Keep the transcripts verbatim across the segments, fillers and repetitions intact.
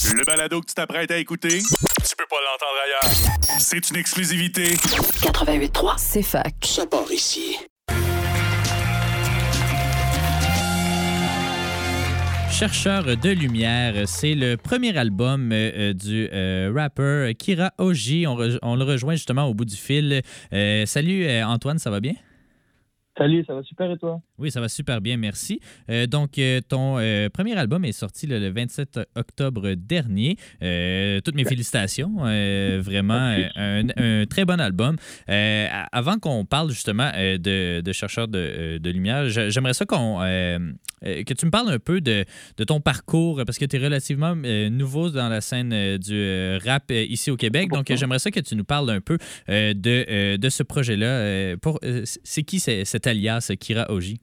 Le balado que tu t'apprêtes à écouter, tu peux pas l'entendre ailleurs. C'est une exclusivité. quatre-vingt-huit trois, c'est fac. Ça part ici. Chercheur de lumière, c'est le premier album euh, du euh, rappeur Kira Oji. On, re- on le rejoint justement au bout du fil. Euh, salut euh, Antoine, ça va bien? Salut, ça va super et toi? Oui, ça va super bien, merci. Euh, donc, euh, ton euh, premier album est sorti le, le vingt-sept octobre dernier. Euh, toutes mes félicitations. Euh, vraiment, euh, un, un très bon album. Euh, avant qu'on parle justement euh, de, de chercheur de, de lumière, j'aimerais ça qu'on, euh, que tu me parles un peu de, de ton parcours, parce que tu es relativement euh, nouveau dans la scène euh, du euh, rap euh, ici au Québec. Donc, euh, j'aimerais ça que tu nous parles un peu euh, de, euh, de ce projet-là. Euh, pour, euh, c'est qui c'est, cet alias Kira Oji?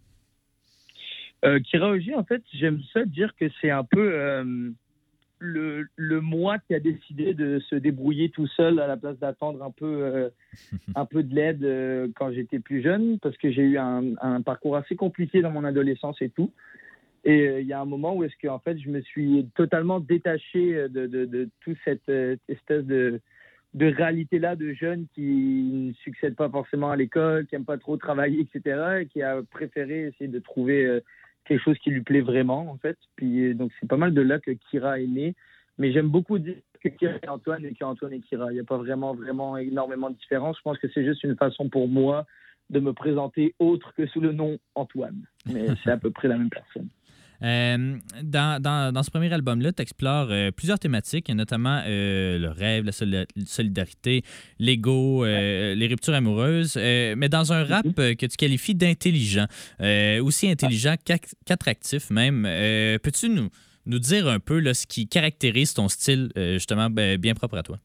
Euh, Kira Oji, en fait, j'aime ça dire que c'est un peu euh, le, le moi qui a décidé de se débrouiller tout seul à la place d'attendre un peu, euh, un peu de l'aide euh, quand j'étais plus jeune, parce que j'ai eu un, un parcours assez compliqué dans mon adolescence et tout. Et il euh, y a un moment où est-ce que en fait, je me suis totalement détaché de, de, de toute cette euh, espèce de, de réalité-là de jeunes qui ne succèdent pas forcément à l'école, qui n'aiment pas trop travailler, et cetera, et qui a préféré essayer de trouver euh, quelque chose qui lui plaît vraiment, en fait. Puis, donc, c'est pas mal de là que Kira est né. Mais j'aime beaucoup dire que Kira est Antoine et qu'Antoine est Kira. Il n'y a pas vraiment, vraiment énormément de différence. Je pense que c'est juste une façon pour moi de me présenter autre que sous le nom Antoine. Mais c'est à peu près la même personne. Euh, dans, dans, dans ce premier album-là, tu explores euh, plusieurs thématiques, notamment euh, le rêve, la soli- solidarité, l'ego, euh, les ruptures amoureuses, euh, mais dans un rap euh, que tu qualifies d'intelligent, euh, aussi intelligent qu'ac- qu'attractif même. Euh, peux-tu nous, nous dire un peu là, ce qui caractérise ton style, euh, justement, ben, bien propre à toi?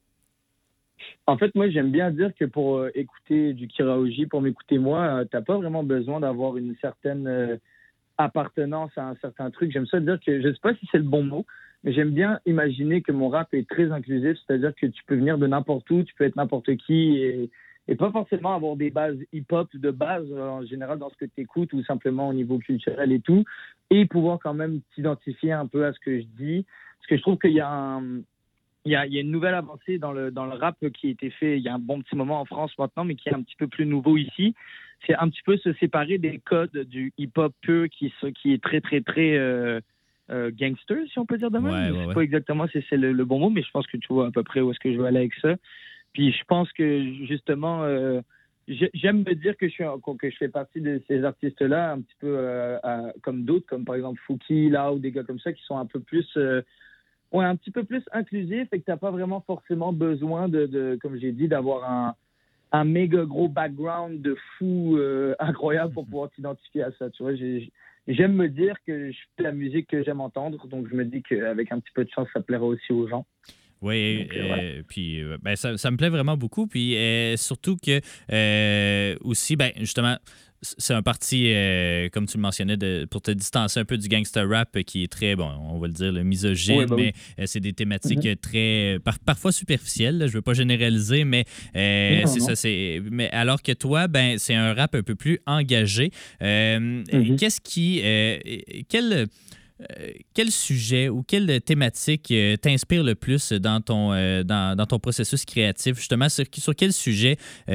En fait, moi, j'aime bien dire que pour euh, écouter du Kira Oji, pour m'écouter moi, euh, t'as pas vraiment besoin d'avoir une certaine... Euh, appartenance à un certain truc. J'aime ça dire que, je ne sais pas si c'est le bon mot, mais j'aime bien imaginer que mon rap est très inclusif, c'est-à-dire que tu peux venir de n'importe où, tu peux être n'importe qui et, et pas forcément avoir des bases hip-hop de base en général dans ce que tu écoutes ou simplement au niveau culturel et tout, et pouvoir quand même t'identifier un peu à ce que je dis. Parce que je trouve qu'il y a un... Il y, a, il y a une nouvelle avancée dans le, dans le rap qui a été fait il y a un bon petit moment en France maintenant, mais qui est un petit peu plus nouveau ici. C'est un petit peu se séparer des codes du hip-hop pur qui, qui est très, très, très euh, euh, gangster, si on peut dire de même. Ouais, je ouais, sais ouais. pas exactement si c'est le, le bon mot, mais je pense que tu vois à peu près où est-ce que je veux aller avec ça. Puis je pense que, justement, euh, j'aime me dire que je, suis, que je fais partie de ces artistes-là, un petit peu euh, à, comme d'autres, comme par exemple Fouki, là, ou des gars comme ça, qui sont un peu plus... Euh, Ouais, un petit peu plus inclusif et que tu n'as pas vraiment forcément besoin, de, de comme j'ai dit, d'avoir un, un méga gros background de fou euh, incroyable pour pouvoir t'identifier à ça. Tu vois, j'ai, j'aime me dire que je fais la musique que j'aime entendre, donc je me dis qu'avec un petit peu de chance, ça plaira aussi aux gens. Oui, Donc, euh, euh, voilà. puis euh, ben, ça, ça me plaît vraiment beaucoup. Puis euh, surtout que euh, aussi, ben, justement, c'est un parti, euh, comme tu le mentionnais, de, pour te distancer un peu du gangster rap euh, qui est très, bon, on va le dire, le misogyne, Oui, bah oui. mais euh, c'est des thématiques Mm-hmm. très, par- parfois superficielles. Là, je veux pas généraliser, mais euh, Non, c'est non. ça. C'est, mais alors que toi, ben, c'est un rap un peu plus engagé. Euh, Mm-hmm. Qu'est-ce qui, euh, quel Euh, quel sujet ou quelle thématique euh, t'inspire le plus dans ton, euh, dans, dans ton processus créatif? Justement, sur, sur quel sujet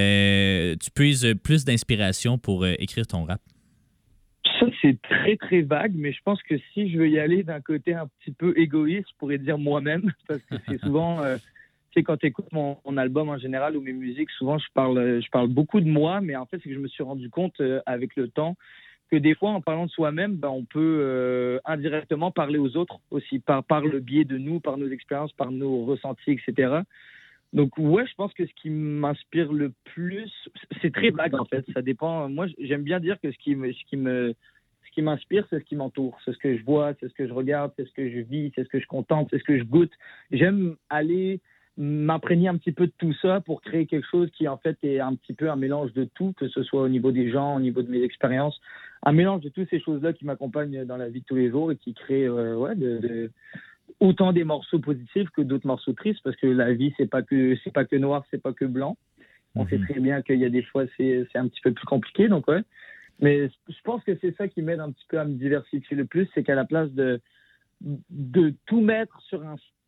euh, tu puises plus d'inspiration pour euh, écrire ton rap? Ça, c'est très, très vague, mais je pense que si je veux y aller d'un côté un petit peu égoïste, je pourrais dire moi-même, parce que c'est souvent... Euh, tu sais, quand tu écoutes mon, mon album en général ou mes musiques, souvent, je parle, je parle beaucoup de moi, mais en fait, c'est que je me suis rendu compte euh, avec le temps que des fois, en parlant de soi-même, ben, on peut euh, indirectement parler aux autres aussi, par, par le biais de nous, par nos expériences, par nos ressentis, et cetera. Donc, ouais, je pense que ce qui m'inspire le plus, c'est très vague, en fait. Ça dépend. Moi, j'aime bien dire que ce qui me, ce qui me, ce qui m'inspire, c'est ce qui m'entoure. C'est ce que je vois, c'est ce que je regarde, c'est ce que je vis, c'est ce que je contemple, c'est ce que je goûte. J'aime aller m'imprégner un petit peu de tout ça pour créer quelque chose qui, en fait, est un petit peu un mélange de tout, que ce soit au niveau des gens, au niveau de mes expériences. Un mélange de toutes ces choses-là qui m'accompagnent dans la vie de tous les jours et qui créent, euh, ouais, de... de autant des morceaux positifs que d'autres morceaux tristes, parce que la vie, c'est pas que, c'est pas que noir, c'est pas que blanc. On mm-hmm. sait très bien qu'il y a des fois, c'est, c'est un petit peu plus compliqué, donc ouais. Mais je pense que c'est ça qui m'aide un petit peu à me diversifier le plus, c'est qu'à la place de, de tout mettre sur un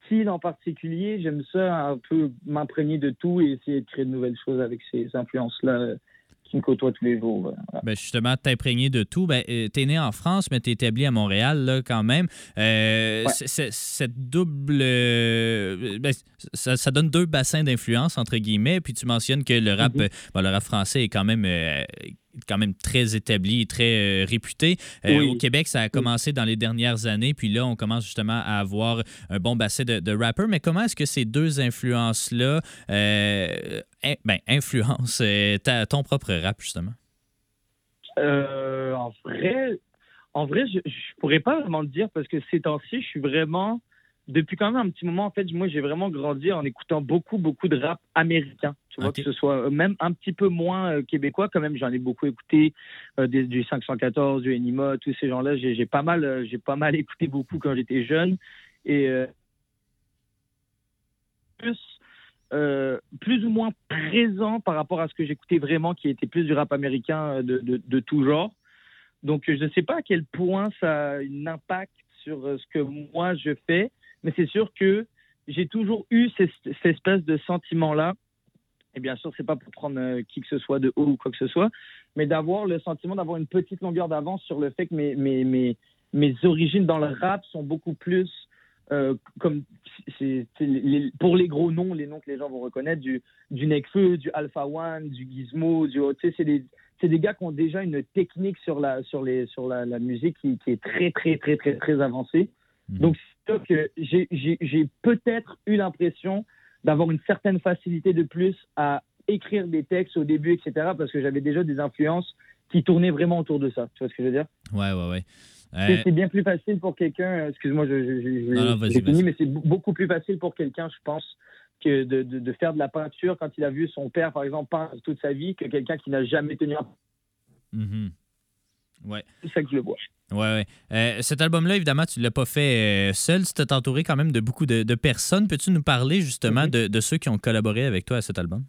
style en particulier. J'aime ça un peu m'imprégner de tout et essayer de créer de nouvelles choses avec ces influences-là euh, qui me côtoient tous les jours. Voilà. Ben justement, t'imprégner de tout. Ben, euh, t'es né en France, mais t'es établi à Montréal là, quand même. Euh, Ouais. c'est- c'est- cette double... euh, ben, ça, ça donne deux bassins d'influence, entre guillemets. Puis tu mentionnes que le rap, Mhm. euh, ben, le rap français est quand même... euh, quand même très établi et très euh, réputé. Euh, Oui. Au Québec, ça a commencé dans les dernières années, puis là, on commence justement à avoir un bon bassin de, de rappers. Mais comment est-ce que ces deux influences-là euh, in- ben, influencent euh, ta- ton propre rap, justement? Euh, en vrai, en vrai, je, je pourrais pas vraiment le dire parce que ces temps-ci, je suis vraiment, depuis quand même un petit moment, en fait, moi, j'ai vraiment grandi en écoutant beaucoup, beaucoup de rap américain. Tu vois, Ok. que ce soit euh, même un petit peu moins euh, québécois, quand même, j'en ai beaucoup écouté, euh, des- du cinq cent quatorze, du Enima, tous ces gens-là, j'ai j'ai pas mal, euh, j'ai pas mal écouté beaucoup quand j'étais jeune et euh, plus, euh, plus ou moins présent par rapport à ce que j'écoutais vraiment, qui était plus du rap américain euh, de, de, de tout genre. Donc, je ne sais pas à quel point ça a un impact sur euh, ce que moi je fais, mais c'est sûr que j'ai toujours eu ces- cette espèce de sentiment-là. Et bien sûr, c'est pas pour prendre euh, qui que ce soit de haut ou quoi que ce soit, mais d'avoir le sentiment d'avoir une petite longueur d'avance sur le fait que mes, mes, mes, mes origines dans le rap sont beaucoup plus euh, comme c'est, c'est les- pour les gros noms, les noms que les gens vont reconnaître, du, du Nekfeu, du Alpha One, du Gizmo, du, tu sais, c'est des, c'est des gars qui ont déjà une technique sur la, sur les, sur la, la musique qui, qui est très, très, très, très, très avancée. Mhm. Donc, c'est sûr que j'ai, j'ai, j'ai peut-être eu l'impression d'avoir une certaine facilité de plus à écrire des textes au début, et cetera, parce que j'avais déjà des influences qui tournaient vraiment autour de ça. Tu vois ce que je veux dire? Ouais, ouais, ouais. Euh, C'est- C'est bien plus facile pour quelqu'un, euh, excuse-moi, je, je, je, je- Non, non, vas-y, j'ai fini, vas-y. mais c'est b- beaucoup plus facile pour quelqu'un, je pense, que de, de, de faire de la peinture quand il a vu son père, par exemple, peindre toute sa vie, que quelqu'un qui n'a jamais tenu un... mhm. Ouais. C'est ça que je le vois. Ouais, ouais. Euh, cet album-là, évidemment, tu ne l'as pas fait euh, seul. Tu t'es entouré quand même de beaucoup de, de personnes. Peux-tu nous parler justement Mhm. de, de ceux qui ont collaboré avec toi à cet album?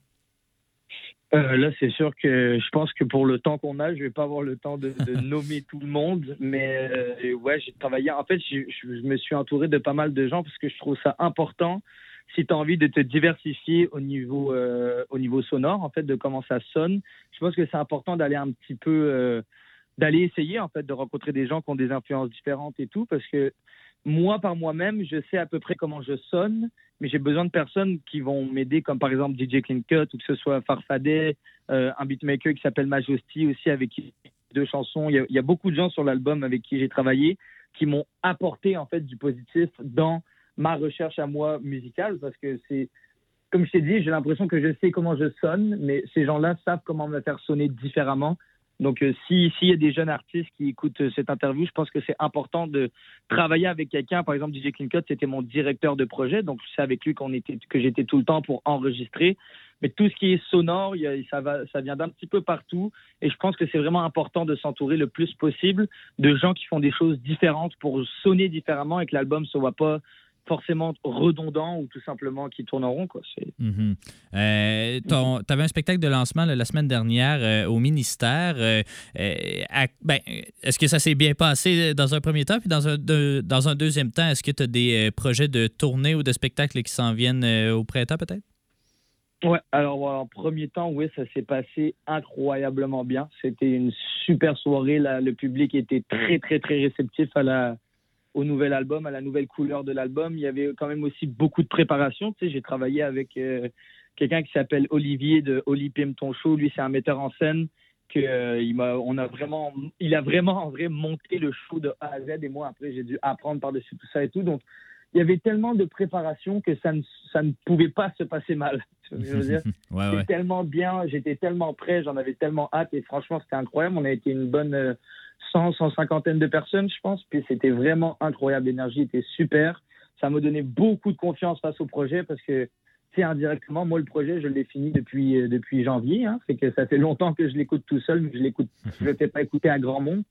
Euh, là, c'est sûr que je pense que pour le temps qu'on a, je vais pas avoir le temps de, de nommer tout le monde, mais euh, ouais, j'ai travaillé. En fait, je, je, je me suis entouré de pas mal de gens parce que je trouve ça important si tu as envie de te diversifier au niveau euh, au niveau sonore, en fait, de comment ça sonne. Je pense que c'est important d'aller un petit peu euh, d'aller essayer en fait de rencontrer des gens qui ont des influences différentes et tout, parce que moi par moi-même, je sais à peu près comment je sonne, mais j'ai besoin de personnes qui vont m'aider, comme par exemple D J Clean Cut, ou que ce soit Farfadet, euh, un beatmaker qui s'appelle Majesty aussi, avec qui j'ai deux chansons. Il y, a, il y a beaucoup de gens sur l'album avec qui j'ai travaillé qui m'ont apporté en fait du positif dans ma recherche à moi musicale, parce que c'est, comme je t'ai dit, j'ai l'impression que je sais comment je sonne, mais ces gens-là savent comment me faire sonner différemment. Donc, euh, si s'il y a des jeunes artistes qui écoutent euh, cette interview, je pense que c'est important de travailler avec quelqu'un. Par exemple, D J Clean Cut, c'était mon directeur de projet, donc c'est avec lui qu'on était, que j'étais tout le temps pour enregistrer. Mais tout ce qui est sonore, il y a, ça va, ça vient d'un petit peu partout. Et je pense que c'est vraiment important de s'entourer le plus possible de gens qui font des choses différentes pour sonner différemment et que l'album ne soit pas forcément redondant ou tout simplement qui tourne en rond, quoi. C'est... Mhm. Euh, ton- t'avais un spectacle de lancement là, la semaine dernière euh, au ministère. Euh, euh, à- ben, est-ce que ça s'est bien passé dans un premier temps? Puis dans un, de- dans un deuxième temps, est-ce que tu as des euh, projets de tournée ou de spectacles qui s'en viennent euh, au printemps peut-être? Ouais, alors en premier temps, oui, ça s'est passé incroyablement bien. C'était une super soirée. Là, le public était très, très, très réceptif à la, au nouvel album, à la nouvelle couleur de l'album. Il y avait quand même aussi beaucoup de préparation. Tu sais, j'ai travaillé avec euh, quelqu'un qui s'appelle Olivier de Oli Pim Ton Show. Lui, c'est un metteur en scène que euh, il m'a, on a vraiment, il a vraiment en vrai monté le show de A à Z. Et moi, après, j'ai dû apprendre par-dessus tout ça et tout. Donc, il y avait tellement de préparation que ça ne, ça ne pouvait pas se passer mal. Tu vois ce que je veux dire? ouais, C'était ouais. tellement bien, j'étais tellement prêt, j'en avais tellement hâte et franchement, c'était incroyable. On a été une bonne euh, cent, cent cinquantaine de personnes, je pense. Puis c'était vraiment incroyable. L'énergie était super. Ça m'a donné beaucoup de confiance face au projet parce que, tu sais, indirectement, moi, le projet, je l'ai fini depuis, euh, depuis janvier. Hein. C'est que ça fait longtemps que je l'écoute tout seul, mais je l'écoute, je ne le fais pas écouter à grand monde.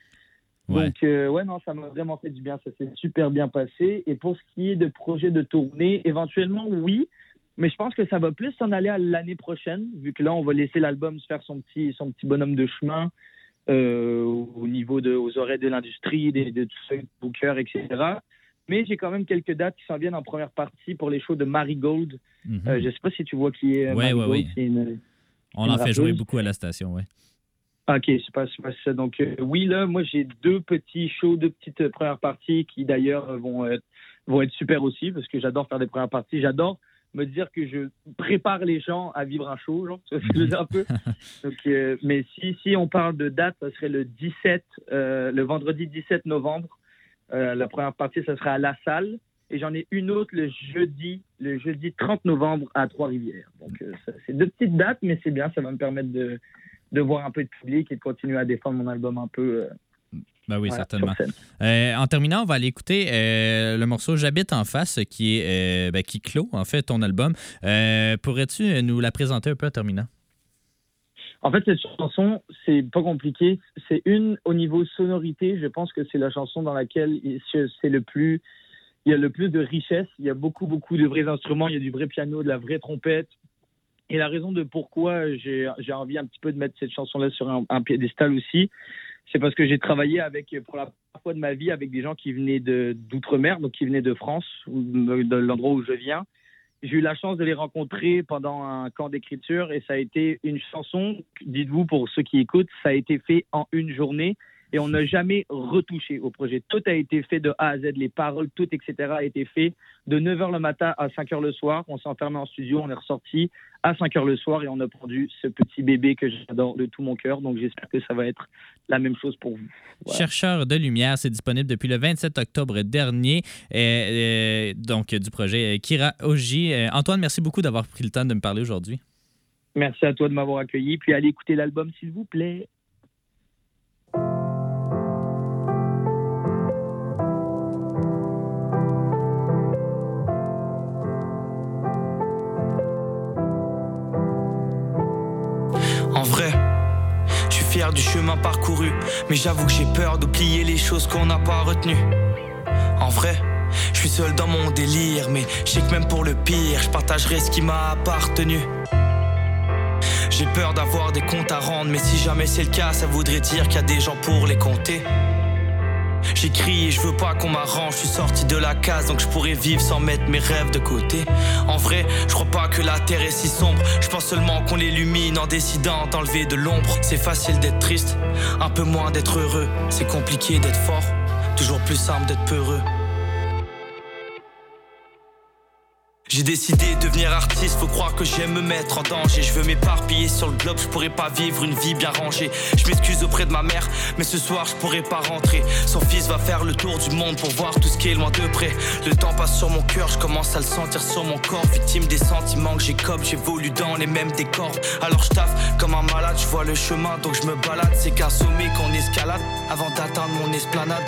Ouais. Donc, euh, ouais, non, ça m'a vraiment fait du bien. Ça s'est super bien passé. Et pour ce qui est de projet de tournée, éventuellement, oui. Mais je pense que ça va plus s'en aller à l'année prochaine, vu que là, on va laisser l'album se faire son petit, son petit bonhomme de chemin euh, au niveau de, aux oreilles de l'industrie, des, de tout ça, Booker, et cetera. Mais j'ai quand même quelques dates qui s'en viennent en première partie pour les shows de Marigold. Mm-hmm. Euh, je ne sais pas si tu vois qui est ouais, Marigold. Ouais, ouais. C'est une, On en fait jouer beaucoup à la station, oui. OK, c'est pas, c'est pas ça. Donc, euh, oui, là, moi, j'ai deux petits shows, deux petites euh, premières parties qui, d'ailleurs, vont, euh, vont être super aussi parce que j'adore faire des premières parties. J'adore me dire que je prépare les gens à vivre un show, genre, ça, je veux dire un peu. Donc, euh, mais si, si on parle de date, ça serait le dix-sept, euh, le vendredi dix-sept novembre. Euh, la première partie, ça sera à La Salle. Et j'en ai une autre le jeudi, le jeudi trente novembre à Trois-Rivières. Donc, euh, ça, c'est deux petites dates, mais c'est bien, ça va me permettre de... de voir un peu de public et de continuer à défendre mon album un peu. Euh, ben oui, voilà, certainement. Euh, en terminant, on va aller écouter euh, le morceau J'habite en face qui, est, euh, ben, qui clôt en fait ton album. Euh, pourrais-tu nous la présenter un peu en terminant? En fait, cette chanson, c'est pas compliqué. C'est une, au niveau sonorité, je pense que c'est la chanson dans laquelle c'est le plus, il y a le plus de richesse. Il y a beaucoup, beaucoup de vrais instruments. Il y a du vrai piano, de la vraie trompette. Et la raison de pourquoi j'ai, j'ai envie un petit peu de mettre cette chanson-là sur un, un piédestal aussi, c'est parce que j'ai travaillé avec, pour la première fois de ma vie avec des gens qui venaient de, d'outre-mer, donc qui venaient de France, ou de l'endroit où je viens. J'ai eu la chance de les rencontrer pendant un camp d'écriture et ça a été une chanson, dites-vous pour ceux qui écoutent, ça a été fait en une journée. Et on n'a jamais retouché au projet. Tout a été fait de A à Z, les paroles, tout, et cetera a été fait de neuf heures le matin à cinq heures le soir. On s'est enfermé en studio, on est ressorti à cinq heures le soir et on a produit ce petit bébé que j'adore de tout mon cœur. Donc j'espère que ça va être la même chose pour vous. Voilà. Chercheur de lumière, c'est disponible depuis le vingt-sept octobre dernier. Et, et, donc du projet Kira Oji. Antoine, merci beaucoup d'avoir pris le temps de me parler aujourd'hui. Merci à toi de m'avoir accueilli. Puis allez écouter l'album, s'il vous plaît. En vrai, je suis fier du chemin parcouru, mais j'avoue que j'ai peur d'oublier les choses qu'on n'a pas retenues. En vrai, je suis seul dans mon délire, mais je sais que même pour le pire, je partagerai ce qui m'a appartenu. J'ai peur d'avoir des comptes à rendre, mais si jamais c'est le cas, ça voudrait dire qu'il y a des gens pour les compter. J'écris et je veux pas qu'on m'arrange, je suis sorti de la case donc je pourrais vivre sans mettre mes rêves de côté. En vrai, je crois pas que la terre est si sombre, je pense seulement qu'on l'illumine en décidant d'enlever de l'ombre. C'est facile d'être triste, un peu moins d'être heureux, c'est compliqué d'être fort, toujours plus simple d'être peureux. J'ai décidé de devenir artiste, faut croire que j'aime me mettre en danger. Je veux m'éparpiller sur le globe, je pourrais pas vivre une vie bien rangée. Je m'excuse auprès de ma mère, mais ce soir je pourrais pas rentrer. Son fils va faire le tour du monde pour voir tout ce qui est loin de près. Le temps passe sur mon cœur, je commence à le sentir sur mon corps. Victime des sentiments que j'écope, j'évolue dans les mêmes décors. Alors je taffe comme un malade, je vois le chemin donc je me balade. C'est qu'un sommet qu'on escalade avant d'atteindre mon esplanade.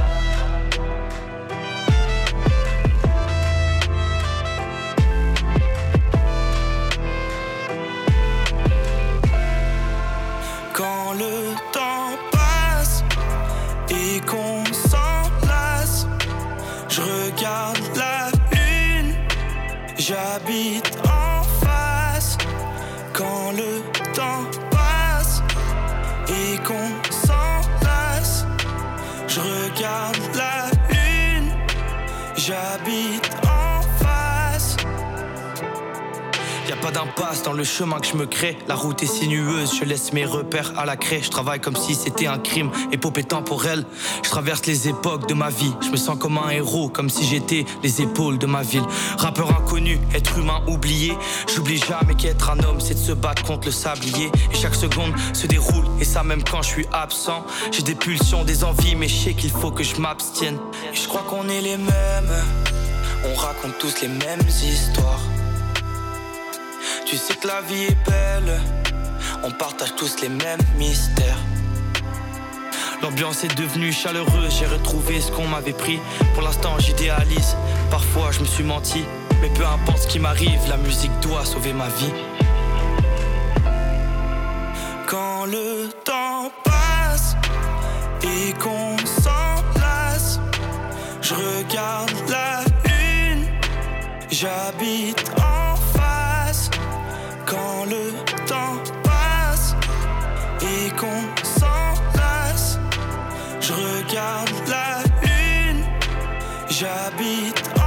Quand le temps passe et qu'on s'enlace, je regarde la lune, j'habite en face. Quand le temps passe et qu'on s'enlace, je regarde la lune, j'habite en face. Y'a pas d'impasse dans le chemin que je me crée. La route est sinueuse, je laisse mes repères à la craie. Je travaille comme si c'était un crime, épopée temporelle. Je traverse les époques de ma vie. Je me sens comme un héros, comme si j'étais les épaules de ma ville. Rappeur inconnu, être humain oublié. J'oublie jamais qu'être un homme, c'est de se battre contre le sablier. Et chaque seconde se déroule, et ça même quand je suis absent. J'ai des pulsions, des envies, mais je sais qu'il faut que je m'abstienne. Et je crois qu'on est les mêmes, on raconte tous les mêmes histoires. Tu sais que la vie est belle, on partage tous les mêmes mystères. L'ambiance est devenue chaleureuse, j'ai retrouvé ce qu'on m'avait pris. Pour l'instant j'idéalise, parfois je me suis menti. Mais peu importe ce qui m'arrive, la musique doit sauver ma vie. Quand le temps passe et qu'on s'enlace, je regarde la lune, j'habite en face. Quand le temps passe et qu'on s'enlace, je regarde la lune, J'habite